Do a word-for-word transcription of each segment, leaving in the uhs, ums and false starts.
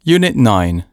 Unit nine.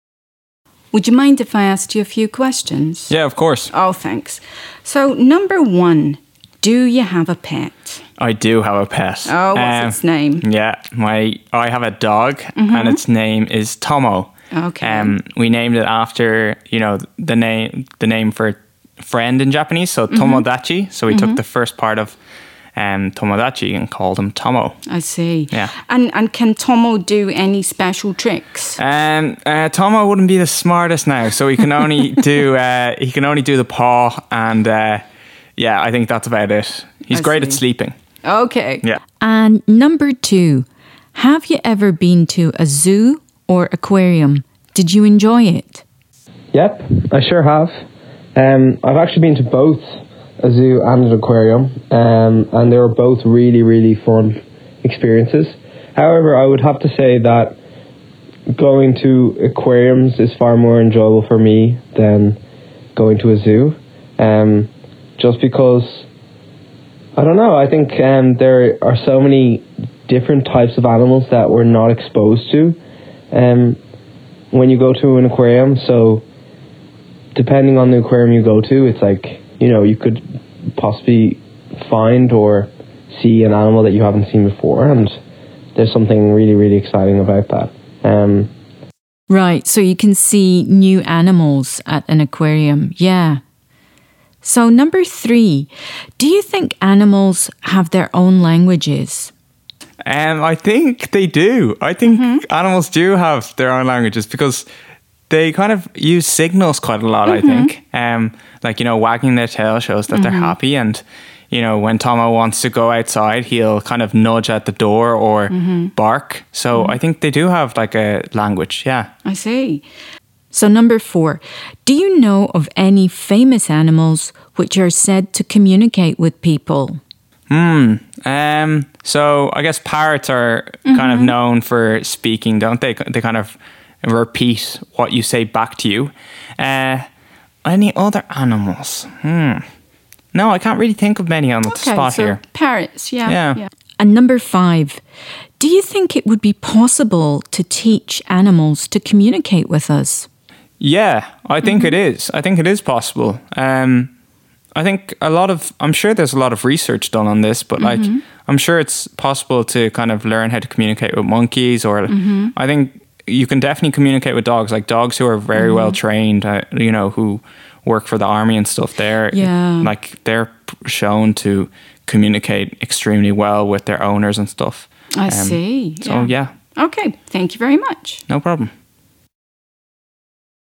Would you mind if I asked you a few questions? Yeah, of course. Oh, thanks. So, number one, do you have a pet? I do have a pet. Oh, what's Um, its name? Yeah, my I have a dog, Mm-hmm. and its name is Tomo. Okay. Um, we named it after you know the name the name for friend in Japanese, so Mm-hmm. Tomodachi. So we took the first part of um, Tomodachi and called him Tomo. I see. Yeah. And and can Tomo do any special tricks? Um, uh, Tomo wouldn't be the smartest now, so he can only do uh, he can only do the paw, and uh, yeah, I think that's about it. He's I great at see. sleeping. Okay. Yeah. And number two, have you ever been to a zoo or aquarium? Did you enjoy it? Yep, I sure have. Um, I've actually been to both a zoo and an aquarium, um, and they were both really, really fun experiences. However, I would have to say that going to aquariums is far more enjoyable for me than going to a zoo, um, just because, I don't know, I think um, there are so many different types of animals that we're not exposed to um, when you go to an aquarium. So depending on the aquarium you go to, it's like, you know, you could possibly find or see an animal that you haven't seen before, and there's something really, really exciting about that. Um, Right, so you can see new animals at an aquarium. Yeah. So number three, do you think animals have their own languages? Um, I think they do. I think animals do have their own languages because they kind of use signals quite a lot, I think. Um, like, you know, wagging their tail shows that they're happy. And, you know, when Tomo wants to go outside, he'll kind of nudge at the door or bark. So I think they do have like a language, yeah. I see. So number four, do you know of any famous animals which are said to communicate with people? Hmm. Um, so I guess parrots are kind of known for speaking, don't they? They kind of repeat what you say back to you. Uh, any other animals? Hmm. No, I can't really think of many on the Okay, spot so here. parrots, yeah. Yeah. And number five, do you think it would be possible to teach animals to communicate with us? Yeah, I think it is. I think it is possible. Um, I think a lot of, I'm sure there's a lot of research done on this, but like, I'm sure it's possible to kind of learn how to communicate with monkeys, or I think you can definitely communicate with dogs, like dogs who are very well trained, uh, you know, who work for the army and stuff. They're Yeah. like, they're shown to communicate extremely well with their owners and stuff. I Um, see. So yeah, Okay, thank you very much. no problem.